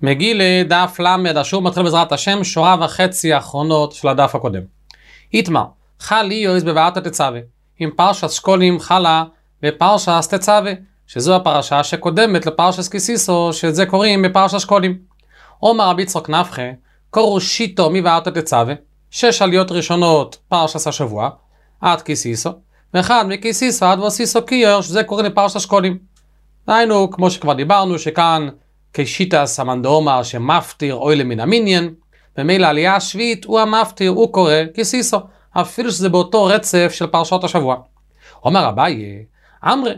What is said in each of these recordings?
מגיל דף למד, השוב מתחיל בעזרת השם, שורה וחצי האחרונות של הדף הקודם. איתמר, חל איוס בבעת התצווה, עם פרשת שקולים חלה בפרשת תצווה, שזו הפרשה שקודמת לפרשת כסיסו, שזה קוראים בפרשת שקולים. אומר רבי יצחק נפחא, קורו שיטו מבעת התצווה, 6 עליות ראשונות פרשת השבוע, עד כסיסו, ואחד מכסיסו עד וסיסו קיור, שזה קוראים לפרשת שקולים. דהיינו, כמו שכבר דיברנו, שכאן כשיטס המנדאומר שמפטיר אוילה מן המניין, במילא העלייה השביעית הוא המפטיר, הוא קורא כסיסו, אפילו שזה באותו רצף של פרשות השבוע. אומר אביי, אמרי,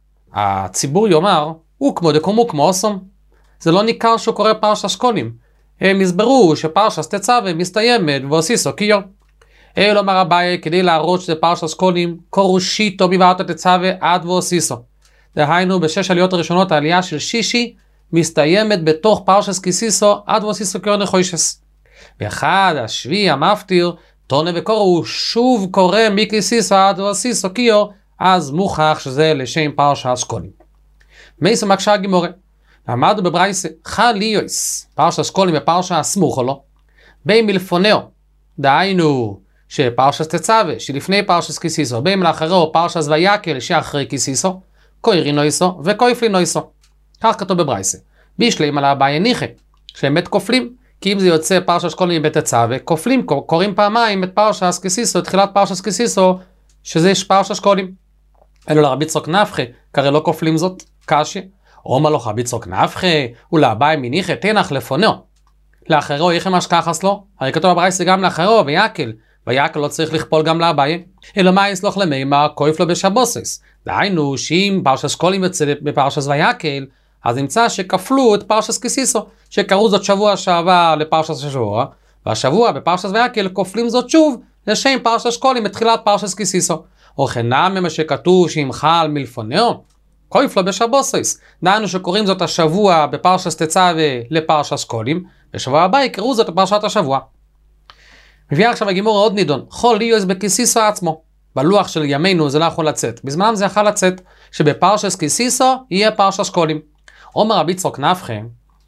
הציבור יאמר, הוא כמו דקומו כמו אוסום. זה לא ניכר שהוא קורא פרשת שקולים. הם הסברו שפרשת תצווה מסתיימת וסיסו קיור. אומר אביי, כדי להראות שזה פרשת שקולים, קורו שיטו מבעת התצווה עד וסיסו. דהיינו, בשש עליות הראשונות העלייה של שישי, מסתיימת בתוך פרשת כסיסו עד וסיסו קיור נחוישס. ואחד השביעי המפטיר, תונה וקורא, הוא שוב קורא מכסיסו עד וסיסו קיור, אז מוכח שזה לשם פרשת שקולים. מייסו מקשה הגימורה. למדנו בברייסה, חל איוס, פרשת שקולים ופרשת סמוך לו, בין מלפונאו, דהיינו שפרשת תצווה, שלפני פרשת כסיסו, בין לאחרו פרשת ויקל שאחרי כסיסו, קוירי נויסו וקויפלי נויסו. כך כתוב בברייסה. בישלים על הבעיה ניחה, שבאמת כופלים, כי אם זה יוצא פרשת שקולים בתצווה, כופלים, קוראים פעמיים את פרשת כסיסו, תחילת פרשת כסיסו, שזה יש פרשת שקולים. אלו לרבי יצחק נפחא, כרי לא כופלים זאת, קשי. אומר לו רבי יצחק נפחא, ולאביי מניחא תנח לפונו. לאחרו יחם השכחס לו, הרי כתוב בברייסה גם לאחרו, ויקל לא צריך לכפול גם לאביי. אלא מה יסלוח למימה, כויף לו בשבוסס. דהיינו, שאם פרשת שקולים יוצא בפרשת ויקל, אז נמצא שכפלו את פרשת כסיסו, שקראו זאת שבוע שעבר לפרשת השבוע, והשבוע בפרשת ויקל כופלים זאת שוב לשם פרשת שקולים בתחילת פרשת כסיסו. או חינם ממה שכתוב שאם חל מלפונאו, כויף לו בשבוסס. דהיינו שקוראים זאת השבוע בפרשת תצווה לפרשת שקולים, ושבוע הבא יקראו זאת לפרשת השבוע. מביא עכשיו הגימור עוד נידון, חול איוס בכסיסו עצמו. בלוח של ימינו זה לא יכול לצאת. בזמנם זה יכול לצאת שבפרשת כסיסו יהיה פרשת שקולים. אומר רבי יצחק נפחא,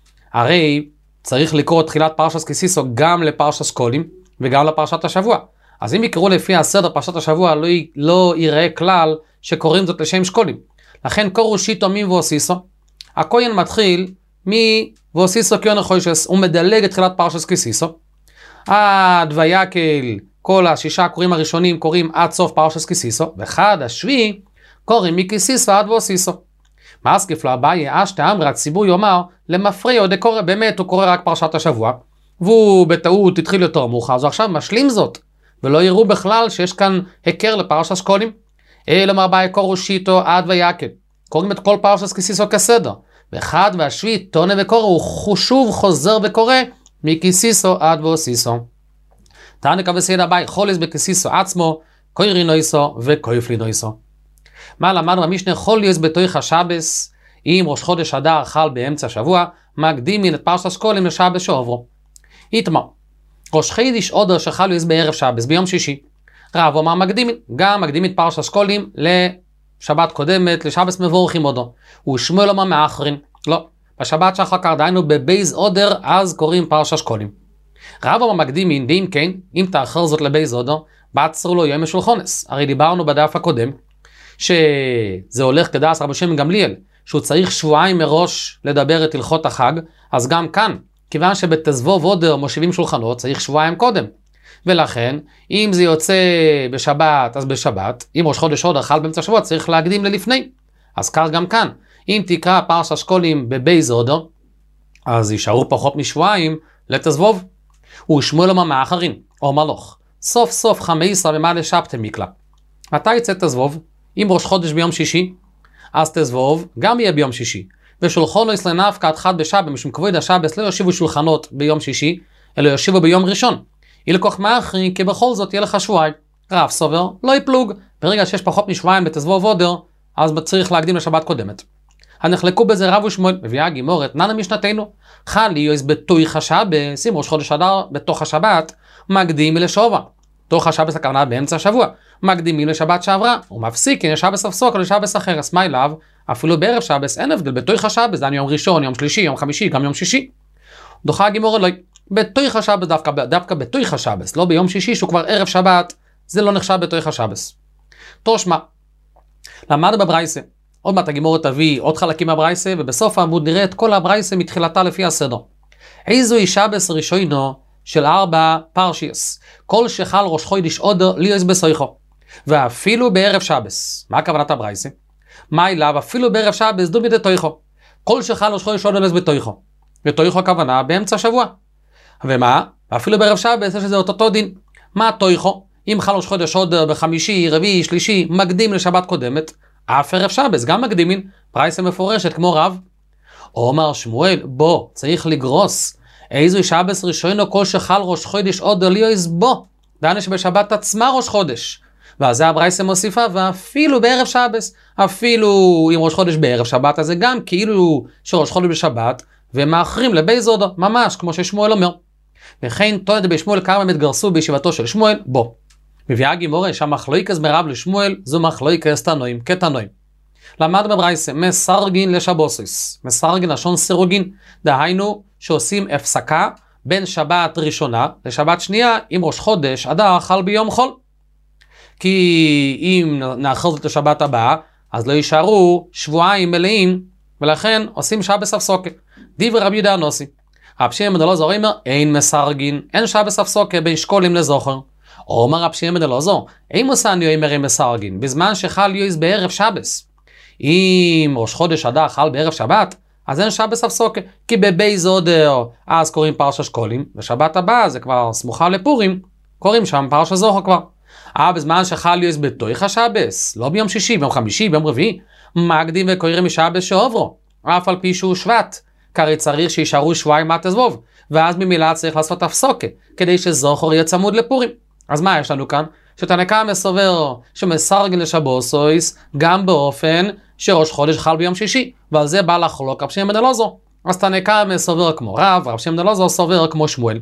הרי צריך לקרוא תחילת פרשת כסיסו גם לפרשת שקולים וגם לפרשת השבוע. אז אם יקראו לפי הסדר פרשת השבוע לא ייראה כלל שקוראים זאת לשם שקולים. לכן קורו שיטו מבוסיסו. הכהן מתחיל מבוסיסו קיור נחוישס, הוא מדלג את תחילת פרשת כסיסו. עד ויקל, כל השישה קוראים הראשונים קוראים עד סוף פרשת כסיסו, ואחד השביעי קוראים מכסיסו עד וסיסו. מאסקיף לו אביי אשתא אמרי, הציבור יאמר למפריע עוד קורא, באמת הוא קורא רק פרשת השבוע, והוא בטעות התחיל יותר מאוחר, אז עכשיו משלים זאת, ולא יראו בכלל שיש כאן הכר לפרשת שקולים. אלא אביי קורו שיטו עד ויקל, קוראים את כל פרשת כסיסו כסדר, ואחד והשביעי תונה וקורא, הוא שוב חוזר וקורא מכסיסו עד וסיסו. תענק וסייד אביי חולס בכסיסו עצמו, קוירי נויסו וקויפלי נויסו. מה למדנו במשנה? חוליוס בתוך השבס, אם ראש חודש אדר חל באמצע השבוע, מקדימים את פרשת שקולים לשבס שעוברו. איתמר, ראש חידיש אודר שחליוס בערב שבס, ביום שישי. רב אומר מקדימים, גם מקדימים את פרשת שקולים לשבת קודמת, לשבס מבורכים אודו. ושמואל אומר מאחרים, לא. בשבת שאחר כך דהיינו בבייז אודר, אז קוראים פרשת שקולים. רב אומר מקדימים, ואם כן, אם תאחר זאת לבייז אודר, בעצרו לו יום השולחונס. הרי דיברנו בדף הקודם, שזה הולך כדעת רבי שמעון גמליאל, שהוא צריך שבועיים מראש לדבר את הלכות החג, אז גם כאן, כיוון שבתזבוב אודר מושיבים שולחנות, צריך שבועיים קודם. ולכן, אם זה יוצא בשבת, אז בשבת, אם ראש חודש אודר חל באמצע השבוע, צריך להקדים ללפני. אז כך גם כאן, אם תקרא פרשת שקולים בבייז אודר, אז יישארו פחות משבועיים לתזבוב. ושמואל אומר מאחרים, או מלוך, סוף סוף 15 במעלה שבתא מקלא. מתי יצא תזבוב? אם ראש חודש ביום שישי, אז תזבוב גם יהיה ביום שישי. ושולחונו יסלנף כעת חד בשבת, משום כבוד השבס לא יושיבו שולחנות ביום שישי, אלא יושיבו ביום ראשון. ילקוח מאחרי, כי בכל זאת יהיה לך שבועיים. רב סובר, לא יפלוג. ברגע שיש פחות משבועיים בתזבוב אודר, אז צריך להקדים לשבת קודמת. הנחלקו בזה רב ושמואל, מביאה הגימורת, ננה משנתנו. חל איוס בתוך השבס, אם ראש חודש אדר בתוך השבת, מקדים לשובע. תוך השבס הכוונה באמצע השבוע. מקדימים לשבת שעברה, ומפסיקים לשבס הפסוק או לשבס אחרס. מה אליו? אפילו בערב שבס אין הבדל בתוך השבס, זה יום ראשון, יום שלישי, יום חמישי, גם יום שישי. דוחה הגימור אלוהי. בתוך השבס, דווקא בתוך השבס, לא ביום שישי שהוא כבר ערב שבת, זה לא נחשב בתוך השבס. תושמע, למדנו בברייסה, עוד מעט הגימור תביא עוד חלקים מהברייסה, ובסוף העמוד נראה את כל הברייסה מתחילתה לפי הסדר. איזוהי שבס ראשונו של 4 פרשיס, כל שחל ראש חודש אודר ליוס בסויחו, ואפילו בערב שבס. מה הכוונת הברייסה? מה אליו? אפילו בערב שבס דומי דתויחו, כל שחל ראש חודש אודר ליוס בתויחו, ותויחו הכוונה באמצע השבוע. ומה? אפילו בערב שבס יש לזה אותו דין. מה תויחו? אם חל ראש חודש אודר בחמישי, רביעי, שלישי, מקדים לשבת קודמת, אף ערב שבס גם מקדימין, ברייסה מפורשת כמו רב. אומר שמואל, בוא, צריך לגרוס. איזו שבס ראשונו כל שחל ראש חודש אודר ליוס בו. דענה שבשבת עצמה ראש חודש. ואז זה הברייסה מוסיפה, ואפילו בערב שבס, אפילו אם ראש חודש בערב שבת, אז זה גם כאילו שראש חודש בשבת, ומאחרים לבייז אודר, ממש כמו ששמואל אומר. וכן תונת בשמואל כמה מתגרסו בישיבתו של שמואל, בוא. מביאה גימורה שהמחלוקס מרב לשמואל, זו מחלוקס תנועים כתנועים. למד בברייסה, מסרגין לשבוסיס, מסרגין לשון סירוגין, דהיינו שעושים הפסקה בין שבת ראשונה לשבת שנייה, אם ראש חודש אדר חל ביום חול. כי אם נאחר זאת לשבת הבאה, אז לא יישארו שבועיים מלאים, ולכן עושים שבס הפסוקה. דיבר רבי יהודה הנוסי, רב שמעון בן אלעזר אומר, אין מסרגין, אין שבס הפסוקה בין שקולים לזוכר. אומר רב שמעון בן אלעזר, אין מוסניו אמרי מסרגין, בזמן שחל יויס בערב שבס. אם ראש חודש אדר חל בערב שבת, אז אין שבס הפסוקה, כי בבייז אודר אז קוראים פרשת שקולים, ושבת הבאה זה כבר סמוכה לפורים, קוראים שם פרשת זוכר כבר. בזמן שחל יויס בתוך השבס, לא ביום שישי, ביום חמישי, ביום רביעי, מקדים וקוראים משבס שעוברו, אף על פי שהוא שבט, כי צריך שישארו שבועיים מהתזבוב, ואז ממילא צריך לעשות הפסוקה, כדי שזוכר יהיה צמוד לפורים. אז מה יש לנו כאן? שתנא קמא סובר שמסרגין לשבוסויס גם באופן שראש חודש חל ביום שישי, ועל זה בא לחלוק רב שמעון בן אלעזר. אז תנא קמא סובר כמו רב שמעון בן אלעזר סובר כמו שמואל.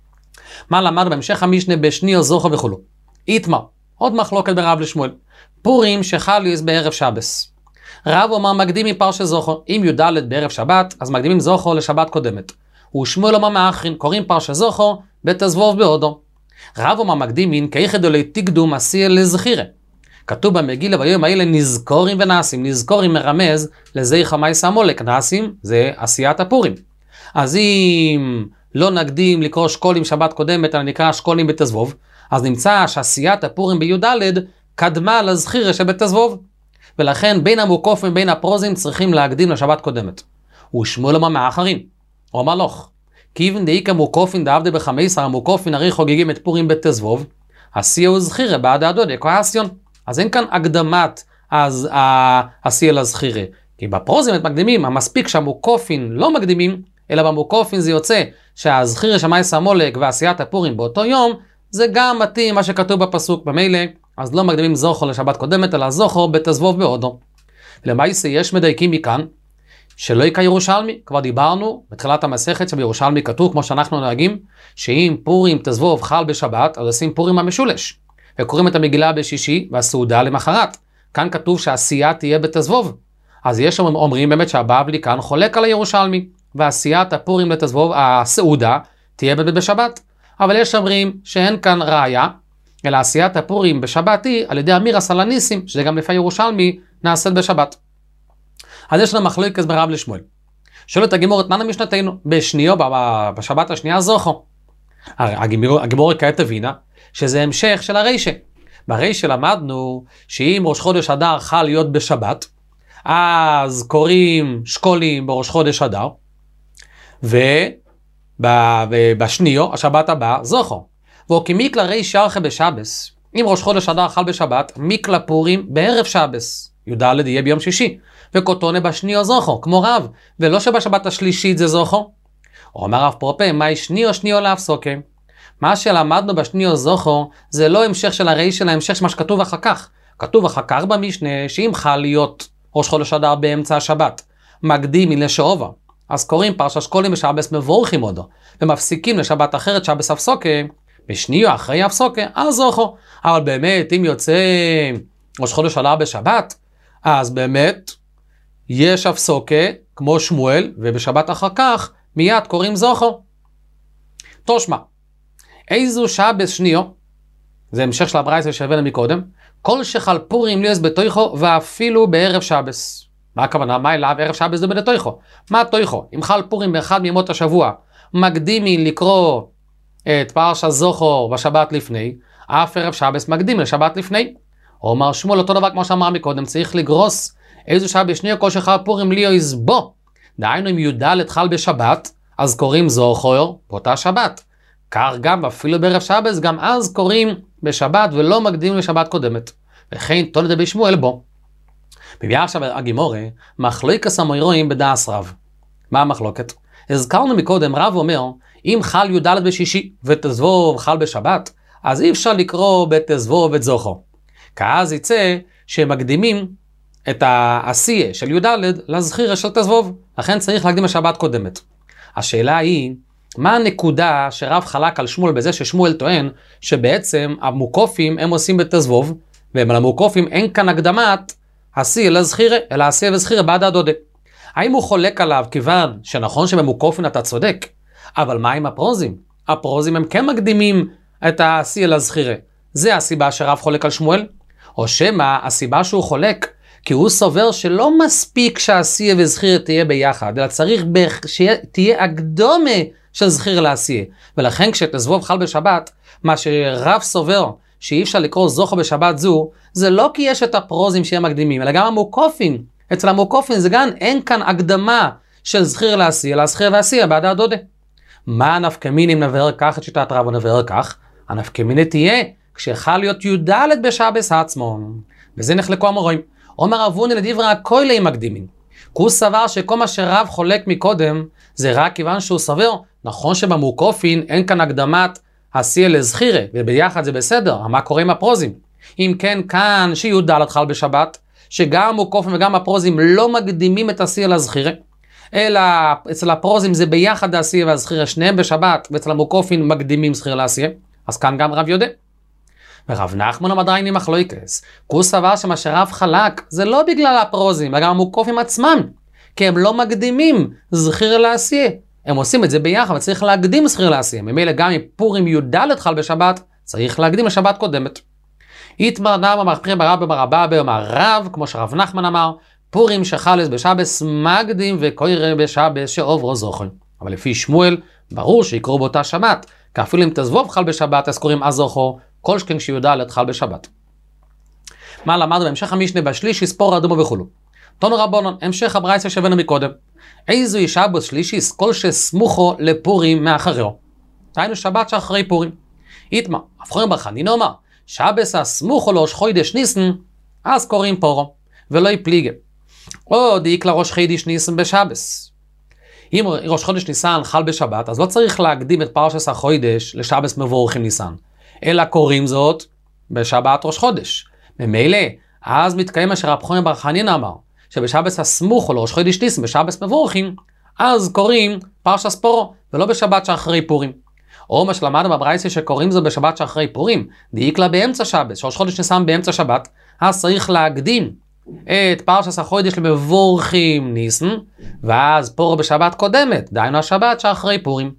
מה למד בהמשך המשנה בשניות זוכר וכו'. איתמר, עוד מחלוקת בין רב לשמואל. פורים שחל יויס בערב שבס. רב אומר מקדימים פרשת זוכר, אם י"ד בערב שבת, אז מקדימים זוכר לשבת קודמת. ושמואל אומר מאחרין, קוראים פרשת זוכר בתזבוב בהודו. רב אומר מקדימין כיחדולי תקדום עשייה לזכירה. כתוב במגילה ביום האלה נזכורים ונעשים. נזכורים מרמז לזכר מייס עמלק, נעשים זה עשיית הפורים. אז אם לא נקדים לקרוא שקולים שבת קודמת, אלא נקרא שקולים בתזבוב, אז נמצא שעשיית הפורים בי"ד קדמה לזכירה שבתזבוב. ולכן בין המוקופים בין הפרוזים צריכים להקדים לשבת קודמת. ושמואל אומר מאחרין, הוא אמר לך, כיוון דאיקה מוקופין דעבדה ב-15 המוקופין הרי חוגגים את פורים בתזבוב, עשייה וזכירה בעד הדודה כהסיון. אז אין כאן הקדמת אז עשייה לזכירה. כי בפרוזים את מקדימים, המספיק שהמוקופין לא מקדימים, אלא במוקופין זה יוצא שהזכירה שמייס עמלק ועשיית הפורים באותו יום, זה גם מתאים מה שכתוב בפסוק במילא, אז לא מקדימים זוכר לשבת קודמת, אלא זוכר בתזבוב בהודו. למעשה יש מדייקים מכאן, שלא יקרא ירושלמי, כבר דיברנו בתחילת המסכת שבירושלמי כתוב, כמו שאנחנו נוהגים, שאם פורים תזבוב חל בשבת, אז עושים פורים המשולש, וקוראים את המגילה בשישי והסעודה למחרת. כאן כתוב שהעשייה תהיה בתזבוב. אז יש אומרים באמת שהבבלי כאן חולק על הירושלמי, ועשיית הפורים לתזבוב, הסעודה, תהיה בשבת. אבל יש אומרים שאין כאן ראיה, אלא עשיית הפורים בשבת היא על ידי אמיר הסלניסים, שזה גם לפי ירושלמי, נעשית בשבת. אז יש לנו מחלוקת ברב לשמואל. שואל את הגימור תנא משנתנו, בשניו, בשבת השנייה זוכר. הגימור כעת הבינה, שזה המשך של הרישה. ברישה למדנו שאם ראש חודש אדר חל להיות בשבת, אז קוראים שקולים בראש חודש אדר, ובשניו, השבת הבאה, זוכר. וכמיקלה רישה ארכה בשבס, אם ראש חודש אדר חל בשבת, מיקלה פורים בערב שבס, י"ד יהיה ביום שישי, וקוטונה בשניו זוכר, כמו רב, ולא שבשבת השלישית זה זוכר. אומר רב פרופה, מהי שניו להפסוקה? מה שלמדנו בשניו זוכר, זה לא המשך של הרישה, אלא המשך מה שכתוב אחר כך. כתוב אחר כך במשנה, שאם חל להיות ראש חודש אדר באמצע השבת, מקדים לשעובה, אז קוראים פרשת שקולים בשבס מבורכים עודו, ומפסיקים לשבת אחרת שבס הפסוקה, בשניו אחרי הפסוקה, אז זוכר. אבל באמת, אם יוצא ראש חודש אדר בשבת, אז באמת יש הפסוקה כמו שמואל, ובשבת אחר כך מיד קוראים זוכר. תושמע, איזו שבס שניו, זה המשך של הברייתא שהבאנו מקודם, כל שחל פורים ליוס בתויכו ואפילו בערב שבס. מה הכוונה? מה אליו? ערב שבס זה בתויכו. מה תויכו? אם חל פורים באחד מימות השבוע, מקדימי לקרוא את פרשת זוכר בשבת לפני, אף ערב שבס מקדים לשבת לפני. אומר שמואל אותו דבר כמו שאמר מקודם, צריך לגרוס איזו שבס שניו כל שחל פורים ליוס בו. דהיינו אם י"ד חל בשבת, אז קוראים זוכר באותה שבת. כך גם אפילו בערב שבס, גם אז קוראים בשבת ולא מקדים לשבת קודמת. וכן תולדה בשמואל בו. מביאה עכשיו הגימורה, מחלוקת המוירואים בדעס רב. מה המחלוקת? הזכרנו מקודם, רב אומר, אם חל י"ד בשישי ותזבוב חל בשבת, אז אי אפשר לקרוא בתזבוב את זוכר. כאז יצא שמקדימים את העשייה של י"ד לזכירה של תזבוב. לכן צריך להקדים לשבת קודמת. השאלה היא, מה הנקודה שרב חלק על שמואל בזה ששמואל טוען שבעצם המוקופים הם עושים בתזבוב, והם על המוקופים אין כאן הקדמת עשייה לזכירה, אלא עשייה וזכירה בעד הדודה. האם הוא חולק עליו כיוון שנכון שבמוקופים אתה צודק, אבל מה עם הפרוזים? הפרוזים הם כן מקדימים את העשייה לזכירה. זה הסיבה שרב חולק על שמואל? או שמה הסיבה שהוא חולק כי הוא סובר שלא מספיק שהעשייה וזכירה תהיה ביחד, אלא צריך שתהיה הקדומה של זכירה לעשייה. ולכן כשתזבוב חל בשבת, מה שרב סובר שאי אפשר לקרוא זוכר בשבת זו, זה לא כי יש את הפרוזים שהם מקדימים, אלא גם המוקופים. אצל המוקופים זה גם אין כאן הקדמה של זכירה לעשייה, אלא זכירה ועשייה בעד הדודה. מה הנפקמיני אם נבהר כך את שיטת רב ונבהר כך? הנפקמיני תהיה כשחל להיות י"ד בשבס עצמו. וזה נחלקו המורים. אומר אבוני לדברי הכוילים מקדימים. כי הוא סבר שכל מה שרב חולק מקודם, זה רק כיוון שהוא סבר, נכון שבמוקופין אין כאן הקדמת עשייה לזכירה, וביחד זה בסדר, מה קורה עם הפרוזים? אם כן כאן שי"ד חל בשבת, שגם המוקופים וגם הפרוזים לא מקדימים את עשייה לזכירה, אלא אצל הפרוזים זה ביחד העשייה והזכירה, שניהם בשבת, ואצל המוקופים מקדימים זכירה לעשייה, אז כאן גם רב יודע. ורב נחמן המדרייני מחלוקס, הוא סבר שמה שרב חלק זה לא בגלל הפרוזים, וגם המוקופים עצמם, כי הם לא מקדימים זכירה לעשייה. הם עושים את זה ביחד, וצריך להקדים זכירה לעשייה. ממילא גם אם פורים י"ד חל בשבת, צריך להקדים לשבת קודמת. איתמר נאמר מחפיר ברב ברבה באמר רב, כמו שרב נחמן אמר, פורים שחלס בשבס מקדים וקוירה בשבס שעוברו זוכר. אבל לפי שמואל, ברור שיקראו באותה שבת, כי אפילו אם תזבוב חל בשבת, אז קוראים אז זוכר, כל שכן שי"ד חל בשבת. מה למדנו בהמשך המשנה בשלישי ספור אדומו וכולו. תנו רבונון, המשך הברייתא שהבאנו מקודם. איזו שבס שלישיס כל שסמוכו לפורים מאחריו. היינו שבת שאחרי פורים. איתמה, אבחורים בחנין אומר, שבס הסמוכו לראש חודש ניסן, אז קוראים פורו, ולא יפליגה. או דיק לראש חודש ניסן בשבס. אם ראש חודש ניסן חל בשבת, אז לא צריך להקדים את פרשת החודש לשבס מבורכים ניסן, אלא קוראים זאת בשבת ראש חודש. ממילא, אז מתקיים אשר אבחורים בחנין אמר, שבשבס הסמוך או לראש חודש ניסן בשבס מבורכים, אז קוראים פרשת פורו, ולא בשבת שאחרי פורים. או מה שלמדנו בברייתא שקוראים זאת בשבת שאחרי פורים, דיק לה באמצע שבס, שראש חודש ניסן באמצע שבת, אז צריך להקדים את פרשת החודש למבורכים ניסן, ואז פורו בשבת קודמת, דהיינו השבת שאחרי פורים.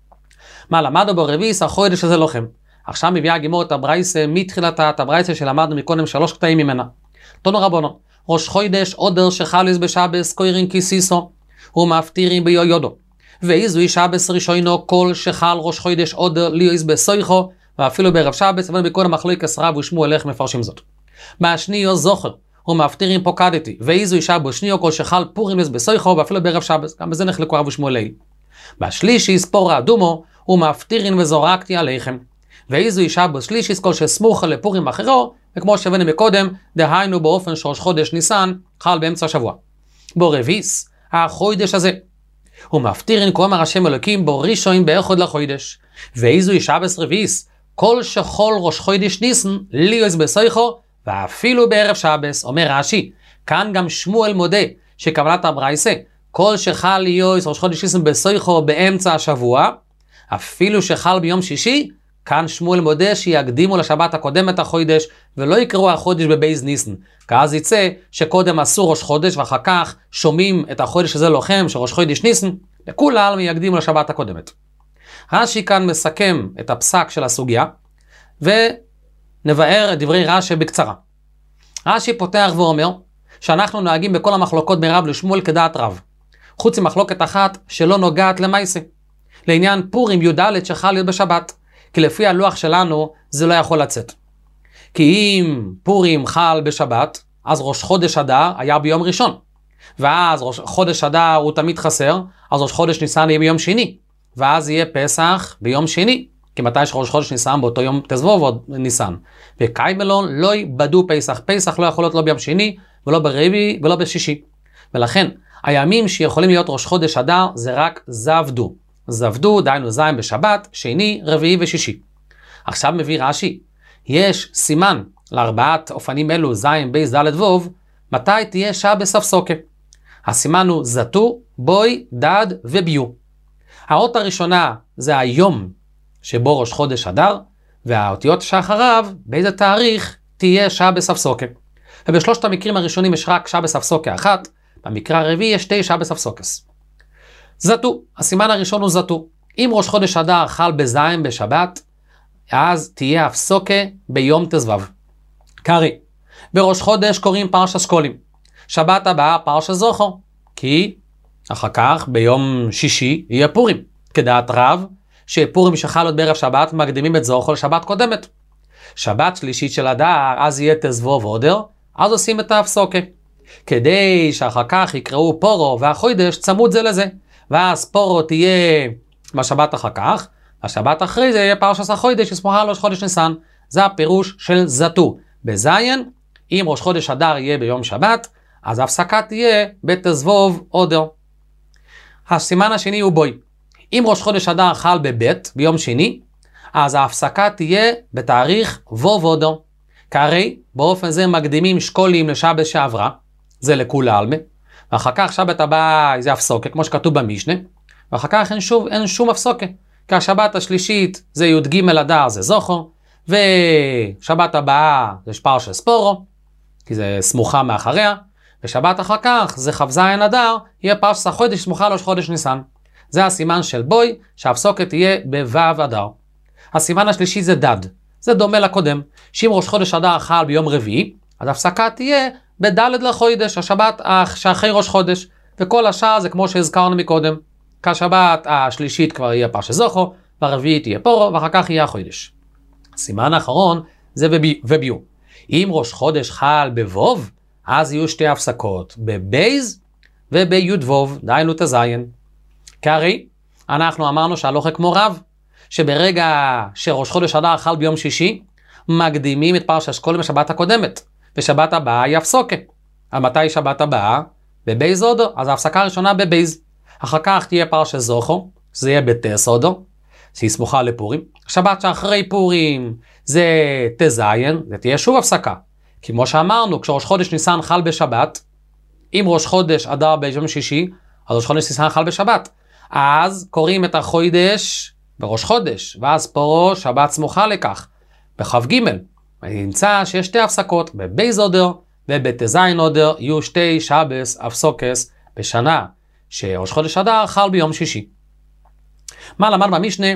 מה למדנו ברביעיס החודש הזה לוחם. עכשיו מביאה הגימור את הברייתא מתחילתה, את הברייתא שלמדנו מקודם 3 קטעים ממנה. תנו רבונו, ראש חודש עודר שחליס בשבס קוירין כיסיסו ומפטירים ביודו. ואיזוי שבס ראשונו כל שחל ראש חודש עודר ליוס בסויחו, ואפילו בערב שבס, אבל בכל המחלוקת רב ושמואל איך מפרשים זאת. מהשניו זוכר ומפטירים פוקדתי, ואיזוי שבס שניו כל שחל פורים ליוס בסויחו, ואפילו בערב שבס, גם בזה נחלקו רב ושמואל. בשלישי ספור האדומו ומפטירים וזורקתי עליכם. ואיזוי שבס שלישיס כל שסמוכה לפורים אחרו, וכמו שהבאנו מקודם, דהיינו באופן שראש חודש ניסן חל באמצע השבוע. בו רביס, החודש הזה. ומפטירין כאומר השם אלוקים בו ראשון באחד לחודש. ואיזוי שבס רביס, כל שחול ראש חודש ניסן ליוס בסויחו, ואפילו בערב שבס, אומר רש"י, כאן גם שמואל מודה שקבלת הברייתא, כל שחל ליוס ראש חודש ניסן בסויחו באמצע השבוע, אפילו שחל ביום שישי, כאן שמואל מודה שיקדימו לשבת הקודמת החודש, ולא יקראו החודש בבייז ניסן. כאז יצא שקודם עשו ראש חודש, ואחר כך שומעים את החודש הזה לוחם, שראש חודש ניסן, לכולם יקדימו לשבת הקודמת. רש"י כאן מסכם את הפסק של הסוגיה, ונבאר את דברי רש"י בקצרה. רש"י פותח ואומר, שאנחנו נוהגים בכל המחלוקות בין רב לשמואל כדעת רב. חוץ ממחלוקת אחת שלא נוגעת למעשה. לעניין פורים י"ד שחל להיות בשבת. כי לפי הלוח שלנו זה לא יכול לצאת. כי אם פורים חל בשבת, אז ראש חודש אדר היה ביום ראשון. ואז חודש אדר הוא תמיד חסר, אז ראש חודש ניסן יהיה ביום שני. ואז יהיה פסח ביום שני. כי מתי שראש חודש ניסן באותו יום תזבוב עוד ניסן. וקיימלון לא יבדו פסח. פסח לא יכול להיות לא ביום שני, ולא ברביעי, ולא בשישי. ולכן, הימים שיכולים להיות ראש חודש אדר זה רק זבדו. זבדו, דהיינו זין בשבת, שני, רביעי ושישי. עכשיו מביא רש"י, יש סימן לארבעת אופנים אלו, זין, בייס, ד' ווב, מתי תהיה שעה בספסוקה. הסימן הוא זתו, בוי, דד וביו. האות הראשונה זה היום שבו ראש חודש אדר, והאותיות שאחריו, באיזה תאריך תהיה שעה בספסוקה. ובשלושת המקרים הראשונים יש רק שעה בספסוקה אחת, במקרה הרביעי יש 9 שעה בספסוקס. זתו, הסימן הראשון הוא זתו. אם ראש חודש אדר חל בזין בשבת, אז תהיה הפסוקה ביום תזבב. קרי, בראש חודש קוראים פרשת שקולים. שבת הבאה פרשת זוכר, כי אחר כך ביום שישי יהיה פורים. כדעת רב, שפורים שחל עוד בערב שבת מקדימים את זוכר לשבת קודמת. שבת שלישית של אדר, אז יהיה תזבוב עודר, אז עושים את ההפסוקה. כדי שאחר כך יקראו פורו והחודש צמוד זה לזה. ואז פורו תהיה בשבת אחר כך, השבת אחרי זה יהיה פרשת החודש שסמוכה על ראש חודש ניסן. זה הפירוש של זתו. בזין, אם ראש חודש אדר יהיה ביום שבת, אז ההפסקה תהיה בתזבוב עודר. הסימן השני הוא בוי. אם ראש חודש אדר חל בבית ביום שני, אז ההפסקה תהיה בתאריך ווב עודר. כהרי באופן זה מקדימים שקולים לשבת שעברה, זה לכולה עלמה, ואחר כך שבת הבאה זה הפסוקה, כמו שכתוב במשנה, ואחר כך אין שום הפסוקה, כי השבת השלישית זה י"ג אדר, זה זוכר, ושבת הבאה זה פרשת ספורו, כי זה סמוכה מאחריה, ושבת אחר כך זה כ"ז אדר, יהיה פרשת החודש סמוכה לראש חודש ניסן. זה הסימן של בוי, שהפסוקה תהיה בו' אדר. הסימן השלישי זה דד, זה דומה לקודם, שאם ראש חודש אדר חל ביום רביעי, אז ההפסקה תהיה בד' לחודש, השבת שאחרי ראש חודש, וכל השאר זה כמו שהזכרנו מקודם, כשבת השלישית כבר יהיה פרשת זוכר, והרביעית תהיה פורו, ואחר כך יהיה החודש. הסימן האחרון זה וביו. אם ראש חודש חל בווב, אז יהיו שתי הפסקות, בבייז וביודבוב, דהיינו תזיין. כהרי, אנחנו אמרנו שהלוכה כמו רב, שברגע שראש חודש אדר חל ביום שישי, מקדימים את פרשת שקולים בשבת הקודמת, ושבת הבאה היא הפסוקה. על מתי שבת הבאה? בבייז עודר, אז ההפסקה הראשונה בבייז. אחר כך תהיה פרשת זוכר, זה יהיה בטס עודר, שהיא סמוכה לפורים. שבת שאחרי פורים זה תזיין, זה תהיה שוב הפסקה. כמו שאמרנו, כשראש חודש ניסן חל בשבת, אם ראש חודש אדר ביום שישי, אז ראש חודש ניסן חל בשבת. אז קוראים את החודש בראש חודש, ואז פורו שבת סמוכה לכך, בכ"ג. נמצא שיש שתי הפסקות, בבייז עודר ובתזיין עודר, יהיו 2 שבס הפסוקס בשנה, שראש חודש אדר חל ביום שישי. מה למד במשנה?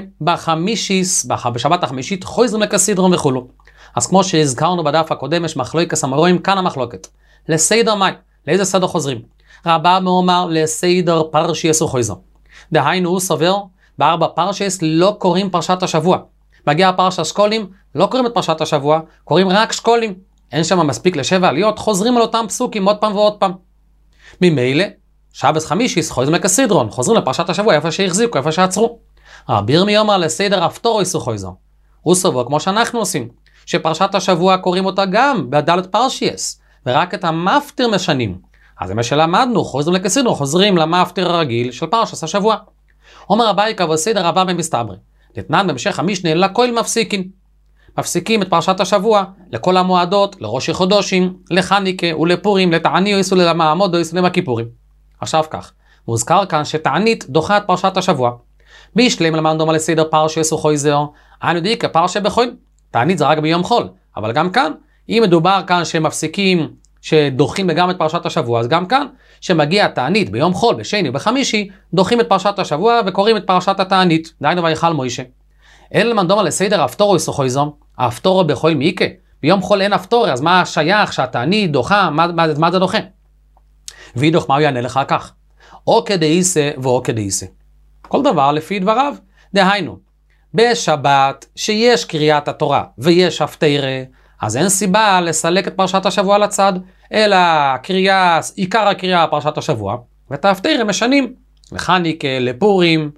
בשבת החמישית חוזרים לכסדרון וכולו. אז כמו שהזכרנו בדף הקודם, יש מחלוקת אמוראים, כאן המחלוקת. לסדר מאי, לאיזה סדר חוזרים? רבא מאמר לסדר פרשייס וחוזר. דהיינו הוא סובר, ב4 פרשייס לא קוראים פרשת השבוע. מגיע פרשת שקולים, לא קוראים את פרשת השבוע, קוראים רק שקולים. אין שם מספיק ל7 עליות, חוזרים על אותם פסוקים עוד פעם ועוד פעם. ממילא, שבס חמישיס חוזרים לכסדרון, חוזרים לפרשת השבוע, איפה שהחזיקו, איפה שעצרו. רבי ירמיה אומר לסדר הפטוריס וחוזר. הוא סובר כמו שאנחנו עושים, שפרשת השבוע קוראים אותה גם בד' פרשייס, ורק את המפטיר משנים. אז זה מה שלמדנו, חוזרים לכסדרון, חוזרים למפטיר הרגיל של פרשת השבוע. אומר אבייקה וסדר רבה במסתברי. נתנן במשך המשנה לכל מפסיקים את פרשת השבוע, לכל המועדות, לראש חודשים, לחניקה ולפורים, לתעניוס ולמעמודוס ולמכיפורים. עכשיו כך, מוזכר כאן שתענית דוחה את פרשת השבוע. בישלם למדנו מה לסדר פרשייס וחוזר, אנו די כפרשה בחול. תענית זה רק ביום חול, אבל גם כאן, אם מדובר כאן שמפסיקים שדוחים לגמרי את פרשת השבוע, אז גם כאן, שמגיע התענית ביום חול, בשני ובחמישי, דוחים את פרשת השבוע וקוראים את פרשת התענית, דהיינו ויכל מוישה. אלא מנדומה לסדר הפטורו יסוכויזום, הפטורו בכל מיקה, ביום חול אין הפטורי, אז מה שייך שהתענית דוחה, מה זה דוחה? וידוך מה הוא יענה לך כך? או כדאיסה ואו כדאיסה. כל דבר לפי דבריו, דהיינו, בשבת שיש קריאת התורה ויש הפטרה, אז אין סיבה לסלק את פרשת השבוע לצד, אלא עיקר הקריאה פרשת השבוע, ואת ההפטרה משנים לחניקה, לפורים,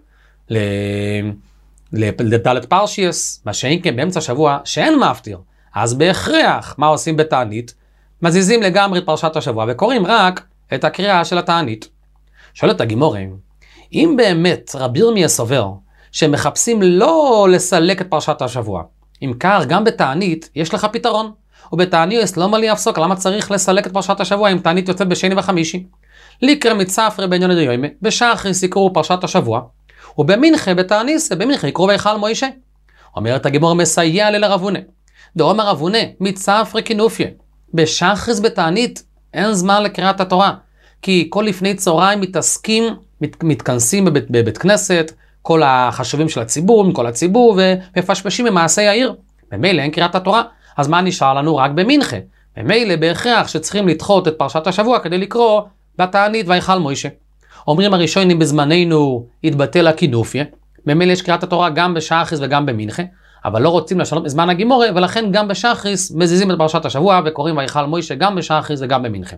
לדלת פרשייס, מה שאין כן באמצע השבוע שאין מפטיר, אז בהכרח מה עושים בתענית? מזיזים לגמרי את פרשת השבוע וקוראים רק את הקריאה של התענית. שואלת הגימורים, אם באמת רבי ירמיה סובר שמחפשים לא לסלק את פרשת השבוע, אם כך גם בתענית יש לך פתרון, ובתענית לא מלי אפסוק, למה צריך לסלק את פרשת השבוע אם תענית יוצאת בשני וחמישי? ליקרא מצפרא בעניון דיומא, בשחריס יקראו פרשת השבוע, ובמנחה בתעניס, במנחה יקראו ויכל מוישה. אומרת הגימור מסייע לרב הונא. דאמר רב הונא, מצפרא כינופיה. בשחריס בתענית אין זמן לקריאת התורה, כי כל לפני צהריים מתכנסים בבית כנסת, כל החשובים של הציבור, מכל הציבור, ומפשפשים במעשי העיר. במילא אין קריאת התורה, אז מה נשאר לנו? רק במנחה. במילא בהכרח שצריכים לדחות את פרשת השבוע כדי לקרוא בתענית ויכל מוישה. אומרים הראשונים בזמננו התבטל הכינופיה, במילא יש קריאת התורה גם בשחריס וגם במנחה, אבל לא רוצים לשנות בזמן הגימורה, ולכן גם בשחריס מזיזים את פרשת השבוע וקוראים ויכל מוישה גם בשחריס וגם במנחה.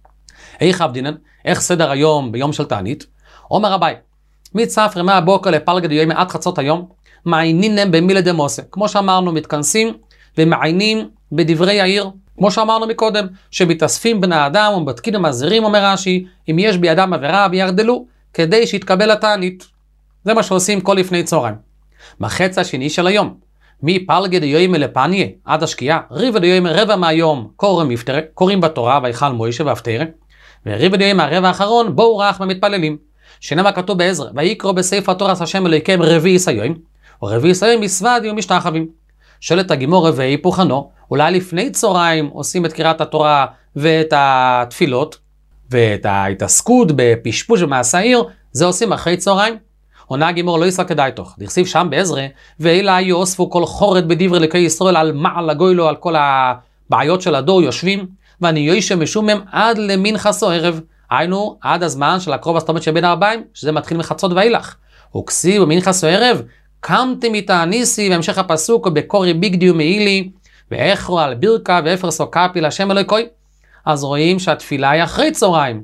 איך אבדינן? איך סדר היום ביום של תענית? אומר רבי, מצפרא מהבוקר לפלגא דיומא עד חצות היום, מעיינינם במילי דמוסה. כמו שאמרנו, מתכנסים ומעיינים בדברי העיר, כמו שאמרנו מקודם, שמתאספים בני האדם ומבדקים ומזהירים, אומר רש"י, אם יש בידם עבירה וירדלו, כדי שיתקבל התענית. זה מה שעושים כל לפני צהריים. בחצי השני של היום, מפלגא דיומא לפניה עד השקיעה, ריבא דיומא רבע מהיום קוראים מפטרה, קוראים בתורה ויכל מוישה והפטרה, וריבא דיומא הרבע האחרון בואו רחמא מתפללים. שנאמר כתוב בעזרא, ויקרא בספר התורה השם אלוהיכם רביעיס היום, ורביעיס היום מסוודים ומשתחווים. שואלת הגימור והיפוך ענו, אולי לפני צהריים עושים את קריאת התורה ואת התפילות, ואת ההתעסקות בפשפוש במעשה העיר, זה עושים אחרי צהריים. עונה הגימור לא יסר כדאי תוך, דכסיב שם בעזרא, ואלה יאספו כל חורד בדברי אלוקי ישראל על מעל הגוילו, על כל הבעיות של הדור יושבים, ואני יוישה משומם עד למנחס או ערב, היינו עד הזמן של הקרוב הסתומת שבין הרביים, שזה מתחיל מחצות ואילך. וכסיב במנחס או ערב, קמתם מתעניסי, והמשך הפסוק, בקורי ביגדי ומעילי, ואיכרו על בירקה ואפרסו קפי להשם אלוהיקוי. אז רואים שהתפילה היא אחרי צהריים,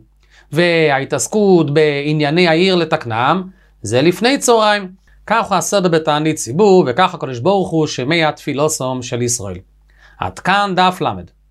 וההתעסקות בענייני העיר לתקנם, זה לפני צהריים. כך הוא הסדר בתענית ציבור, וכך הקדוש ברוך הוא שמע תפילוסום של ישראל. עד כאן דף למד.